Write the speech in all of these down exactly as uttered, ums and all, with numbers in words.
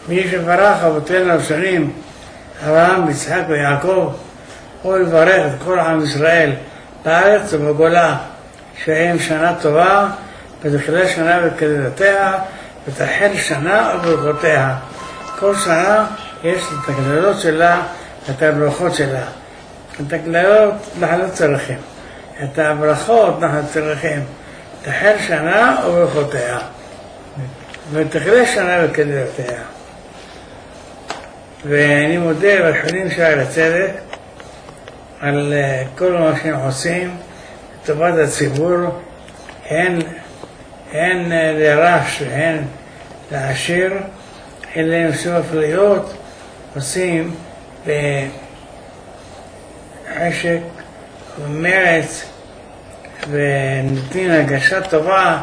מי שברך אבותינו הראשונים, אברהם, יצחק ויעקב, הוא לברך את כל עם ישראל בארץ ובגולה, שהם שנה טובה, ותחלה שנה וקללותיה, ותחל שנה וברכותיה. כל שנה יש את הקללות שלה, את הברכות שלה. את הקללות אנחנו צריכים, את הברכות אנחנו צריכים. תחל שנה וברכותיה, ותחלה שנה וקללותיה. ואני מודה לחולים שערי הצדק על כל מה שהם עושים לטובת הציבור, הן, הן לרש והן לעשיר, אין להם שום אפליות, עושים בחשק ומרץ ונותנים הגשה טובה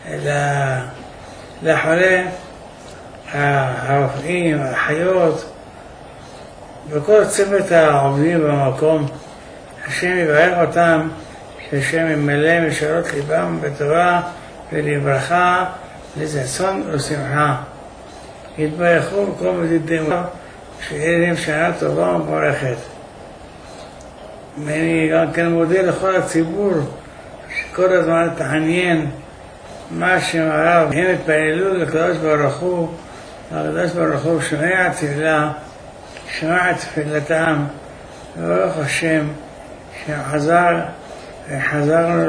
לחולה, הרופאים, האחיות וכל צוות העובדים במקום. השם יברך אותם, שהשם ימלא משאלות ליבם בטובה ולברכה, לששון ושמחה. יתברכו כל מדידיהם, שיהיה להם שנה טובה ומבורכת. ואני גם כן מודה לכל הציבור שכל הזמן תעניין מה שמרב. הם התפללו לקדוש ברוך הוא, הקדוש ברוך הוא שומע תפילה, שמע תפילתם, וברוך השם שחזר וחזרנו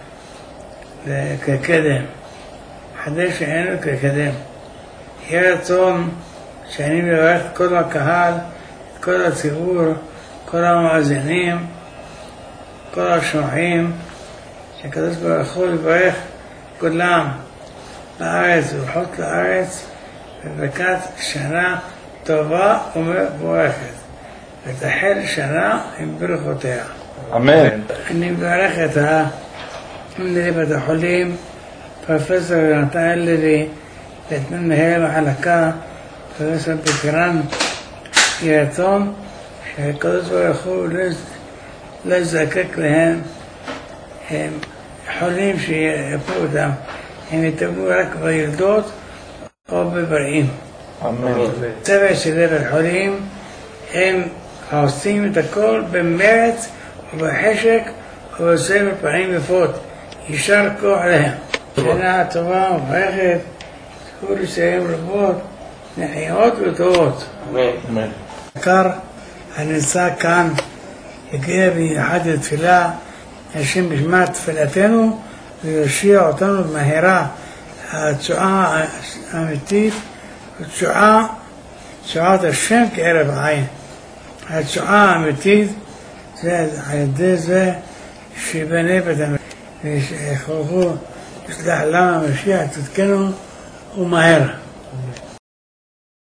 כקדם, חדש שאינו כקדם. יהיה רצון שאני מברך את כל הקהל, את כל הציבור, כל המאזינים, כל השומעים, שהקדוש ברוך הוא יברך כולם בארץ ובחוץ לארץ, בברכת שנה טובה ומבורכת, ותחל שנה עם ברכותיה. אמן. אני מברך את מנהל בית החולים, פרופסור יונתן אלדרי, ואת מנהל המחלקה, פרופסור בקרן. יהי רצון שהקדוש ברוך הוא לא יזדקק להם, הם חולים שירפאו אותם, הם יטפלו רק בילדות או בבריאים. אמן. צוות של בית החולים הם עושים את הכל במרץ ובחשק ובסבר פנים יפות. יישר כוח להם. שנה טובה ומברכת, זכו לסיים רבות, נעימות וטובות. אמן. יקר הנמצא כאן הגיע במיוחד לתפילה, השם בשמע תפילתנו ויושיע אותנו במהרה. התשועה האמיתית, התשועה, תשועת השם כערב עין. התשועה האמיתית זה על ידי זה שיבנה בית המקדש ויחלקו, ישלח לנו המשיח צדקנו ומהר.